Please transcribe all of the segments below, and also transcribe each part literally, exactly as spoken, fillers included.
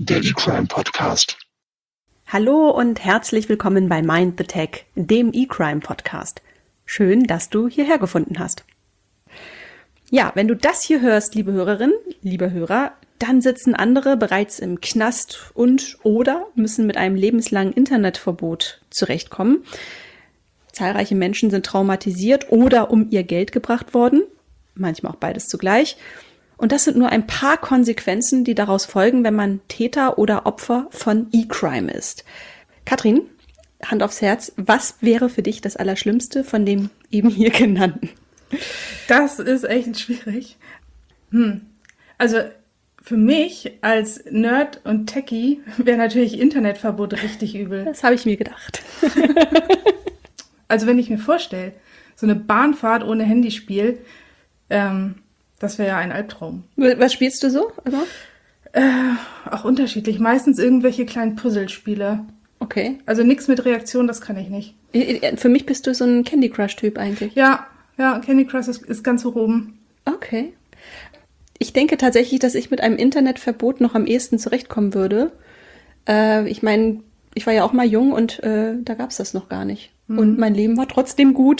der E-Crime Podcast. Hallo und herzlich willkommen bei Mind the Tech, dem E-Crime Podcast. Schön, dass du hierher gefunden hast. Ja, wenn du das hier hörst, liebe Hörerin, lieber Hörer, dann sitzen andere bereits im Knast und oder müssen mit einem lebenslangen Internetverbot zurechtkommen. Zahlreiche Menschen sind traumatisiert oder um ihr Geld gebracht worden, manchmal auch beides zugleich. Und das sind nur ein paar Konsequenzen, die daraus folgen, wenn man Täter oder Opfer von E-Crime ist. Katrin, Hand aufs Herz, was wäre für dich das Allerschlimmste von dem eben hier genannten? Das ist echt schwierig. Hm. Also für mich als Nerd und Techie wäre natürlich Internetverbot richtig übel. Das habe ich mir gedacht. Also wenn ich mir vorstelle, so eine Bahnfahrt ohne Handyspiel, ähm, das wäre ja ein Albtraum. Was spielst du so? Also? Äh, auch unterschiedlich. Meistens irgendwelche kleinen Puzzlespiele. Okay. Also nichts mit Reaktion, das kann ich nicht. Für mich bist du so ein Candy Crush-Typ eigentlich. Ja, ja, Candy Crush ist, ist ganz hoch oben. Okay. Ich denke tatsächlich, dass ich mit einem Internetverbot noch am ehesten zurechtkommen würde. Äh, ich meine, ich war ja auch mal jung und äh, da gab es das noch gar nicht. Mhm. Und mein Leben war trotzdem gut.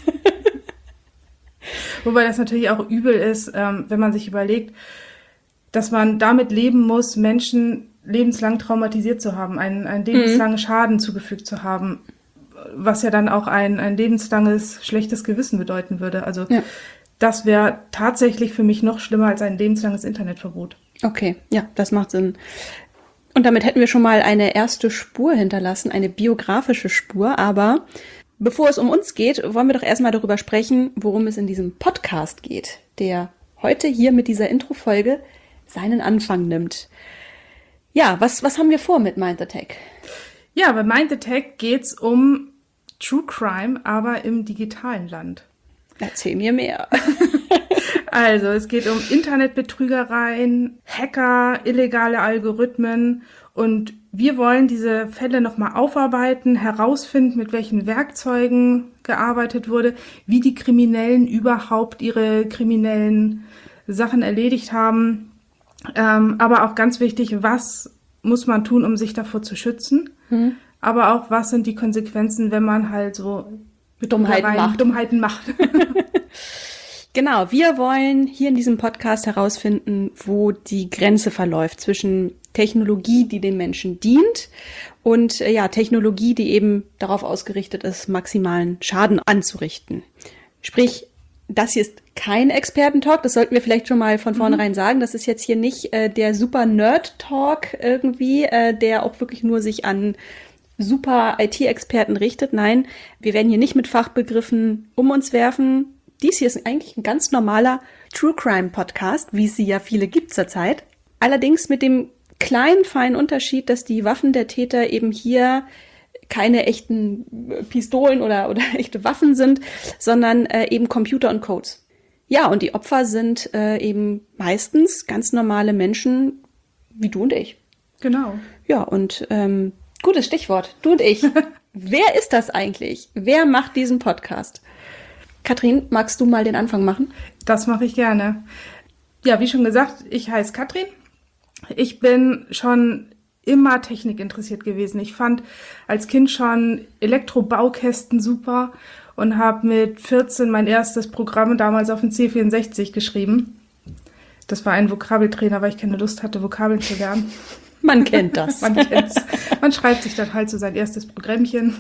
Wobei das natürlich auch übel ist, ähm, wenn man sich überlegt, dass man damit leben muss, Menschen lebenslang traumatisiert zu haben, einen, einen lebenslangen mhm. Schaden zugefügt zu haben, was ja dann auch ein, ein lebenslanges schlechtes Gewissen bedeuten würde. Also ja. Das wäre tatsächlich für mich noch schlimmer als ein lebenslanges Internetverbot. Okay, ja, das macht Sinn. Und damit hätten wir schon mal eine erste Spur hinterlassen, eine biografische Spur. Aber bevor es um uns geht, wollen wir doch erstmal darüber sprechen, worum es in diesem Podcast geht, der heute hier mit dieser Intro-Folge seinen Anfang nimmt. Ja, was, was haben wir vor mit Mind the Tech? Ja, bei Mind the Tech geht's um True Crime, aber im digitalen Land. Erzähl mir mehr. Also, es geht um Internetbetrügereien, Hacker, illegale Algorithmen und wir wollen diese Fälle nochmal aufarbeiten, herausfinden, mit welchen Werkzeugen gearbeitet wurde, wie die Kriminellen überhaupt ihre kriminellen Sachen erledigt haben. Ähm, aber auch ganz wichtig, was muss man tun, um sich davor zu schützen? Mhm. Aber auch, was sind die Konsequenzen, wenn man halt so Dummheiten macht. Dummheiten macht. Genau, wir wollen hier in diesem Podcast herausfinden, wo die Grenze verläuft zwischen Technologie, die den Menschen dient, und ja, Technologie, die eben darauf ausgerichtet ist, maximalen Schaden anzurichten. Sprich, das hier ist kein Experten-Talk, das sollten wir vielleicht schon mal von vornherein mhm. sagen. Das ist jetzt hier nicht äh, der super Nerd-Talk irgendwie, äh, der auch wirklich nur sich an super I T-Experten richtet. Nein, wir werden hier nicht mit Fachbegriffen um uns werfen. Dies hier ist eigentlich ein ganz normaler True-Crime-Podcast, wie es sie ja viele gibt zurzeit. Allerdings mit dem kleinen, feinen Unterschied, dass die Waffen der Täter eben hier keine echten Pistolen oder, oder echte Waffen sind, sondern äh, eben Computer und Codes. Ja, und die Opfer sind äh, eben meistens ganz normale Menschen wie du und ich. Genau. Ja, und ähm, gutes Stichwort, du und ich. Wer ist das eigentlich? Wer macht diesen Podcast? Katrin, magst du mal den Anfang machen? Das mache ich gerne. Ja, wie schon gesagt, ich heiße Katrin. Ich bin schon immer Technik interessiert gewesen. Ich fand als Kind schon Elektrobaukästen super und habe mit vierzehn mein erstes Programm damals auf dem C vierundsechzig geschrieben. Das war ein Vokabeltrainer, weil ich keine Lust hatte, Vokabeln zu lernen. Man kennt das. Man kennt's. Man schreibt sich dann halt so sein erstes Programmchen.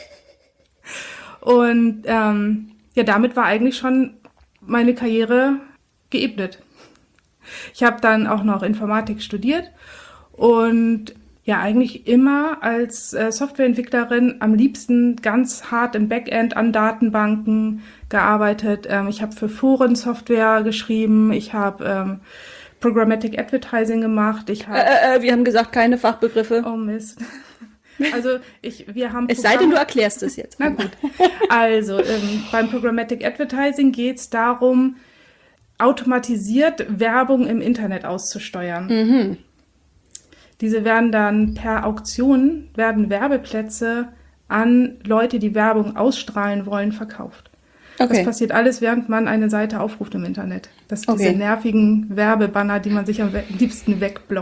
Und ähm, ja, damit war eigentlich schon meine Karriere geebnet. Ich habe dann auch noch Informatik studiert und ja, eigentlich immer als äh, Softwareentwicklerin am liebsten ganz hart im Backend an Datenbanken gearbeitet. Ähm, ich habe für Foren Software geschrieben, ich habe ähm, Programmatic Advertising gemacht. Ich hab, äh, äh, wir haben gesagt, keine Fachbegriffe. Oh Mist. Also ich, wir haben. Es sei denn, du erklärst es jetzt. Na gut. Also ähm, beim Programmatic Advertising geht es darum, automatisiert Werbung im Internet auszusteuern. Mhm. Diese werden dann per Auktion, werden Werbeplätze an Leute, die Werbung ausstrahlen wollen, verkauft. Okay. Das passiert alles, während man eine Seite aufruft im Internet. Das sind okay. Diese nervigen Werbebanner, die man sich am liebsten wegblockt.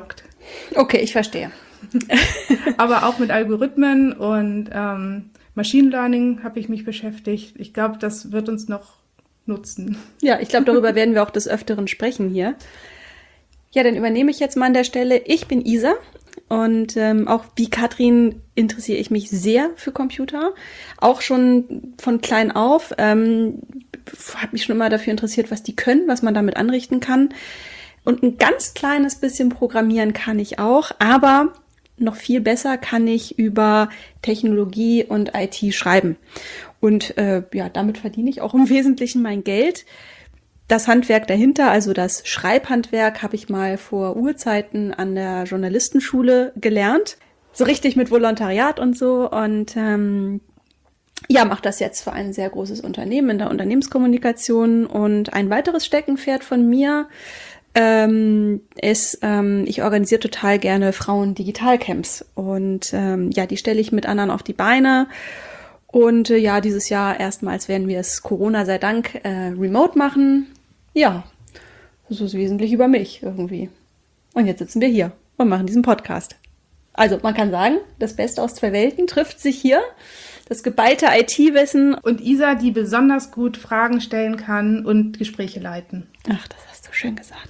Okay, ich verstehe. Aber auch mit Algorithmen und ähm, Machine Learning habe ich mich beschäftigt. Ich glaube, das wird uns noch nutzen. Ja, ich glaube, darüber werden wir auch des Öfteren sprechen hier. Ja, dann übernehme ich jetzt mal an der Stelle. Ich bin Isa und ähm, auch wie Katrin interessiere ich mich sehr für Computer. Auch schon von klein auf. Ähm, habe mich schon immer dafür interessiert, was die können, was man damit anrichten kann. Und ein ganz kleines bisschen programmieren kann ich auch, aber noch viel besser kann ich über Technologie und I T schreiben. Und äh, ja, damit verdiene ich auch im Wesentlichen mein Geld. Das Handwerk dahinter, also das Schreibhandwerk, habe ich mal vor Urzeiten an der Journalistenschule gelernt. So richtig mit Volontariat und so. Und ähm, ja, mache das jetzt für ein sehr großes Unternehmen in der Unternehmenskommunikation. Und ein weiteres Steckenpferd von mir ähm, ist, ähm, ich organisiere total gerne Frauen-Digital-Camps. Und ähm, ja, die stelle ich mit anderen auf die Beine. Und äh, ja, dieses Jahr erstmals werden wir es, Corona sei Dank, äh, remote machen. Ja, das ist wesentlich über mich irgendwie. Und jetzt sitzen wir hier und machen diesen Podcast. Also man kann sagen, das Beste aus zwei Welten trifft sich hier. Das geballte I T-Wissen. Und Isa, die besonders gut Fragen stellen kann und Gespräche leiten. Ach, das hast du schön gesagt.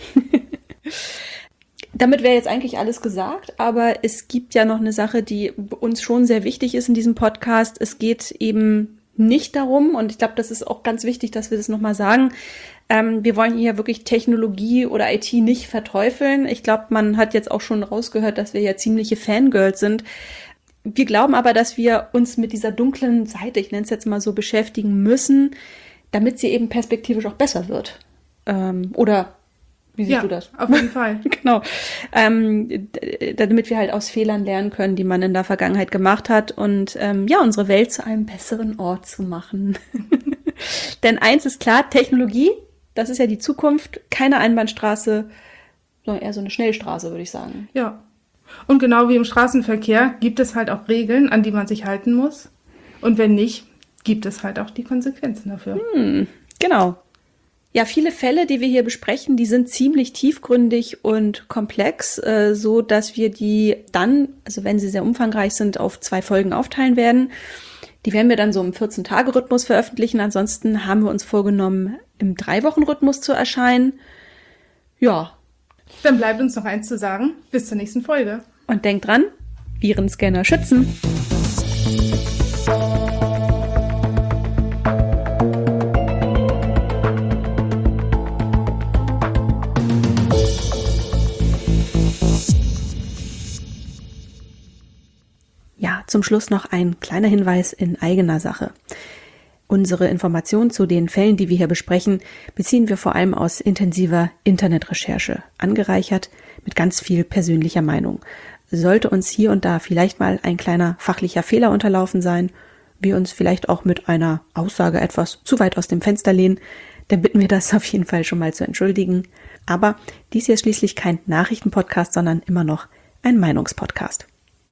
Damit wäre jetzt eigentlich alles gesagt, aber es gibt ja noch eine Sache, die uns schon sehr wichtig ist in diesem Podcast. Es geht eben nicht darum, und ich glaube, das ist auch ganz wichtig, dass wir das nochmal sagen, ähm, wir wollen hier wirklich Technologie oder I T nicht verteufeln. Ich glaube, man hat jetzt auch schon rausgehört, dass wir ja ziemliche Fangirls sind. Wir glauben aber, dass wir uns mit dieser dunklen Seite, ich nenne es jetzt mal so, beschäftigen müssen, damit sie eben perspektivisch auch besser wird. Ähm, oder wie siehst ja, du das? Auf jeden Fall. Genau. Ähm, d- damit wir halt aus Fehlern lernen können, die man in der Vergangenheit gemacht hat und ähm, ja, unsere Welt zu einem besseren Ort zu machen. Denn eins ist klar, Technologie, das ist ja die Zukunft, keine Einbahnstraße, sondern eher so eine Schnellstraße, würde ich sagen. Ja. Und genau wie im Straßenverkehr gibt es halt auch Regeln, an die man sich halten muss. Und wenn nicht, gibt es halt auch die Konsequenzen dafür. Hm, genau. Ja, viele Fälle, die wir hier besprechen, die sind ziemlich tiefgründig und komplex, äh, so dass wir die dann, also wenn sie sehr umfangreich sind, auf zwei Folgen aufteilen werden. Die werden wir dann so im vierzehn-Tage-Rhythmus veröffentlichen. Ansonsten haben wir uns vorgenommen, im Drei-Wochen-Rhythmus zu erscheinen. Ja. Dann bleibt uns noch eins zu sagen. Bis zur nächsten Folge. Und denkt dran, Virenscanner schützen. Ja, zum Schluss noch ein kleiner Hinweis in eigener Sache. Unsere Informationen zu den Fällen, die wir hier besprechen, beziehen wir vor allem aus intensiver Internetrecherche, angereichert mit ganz viel persönlicher Meinung. Sollte uns hier und da vielleicht mal ein kleiner fachlicher Fehler unterlaufen sein, wir uns vielleicht auch mit einer Aussage etwas zu weit aus dem Fenster lehnen, dann bitten wir das auf jeden Fall schon mal zu entschuldigen. Aber dies hier ist schließlich kein Nachrichtenpodcast, sondern immer noch ein Meinungspodcast.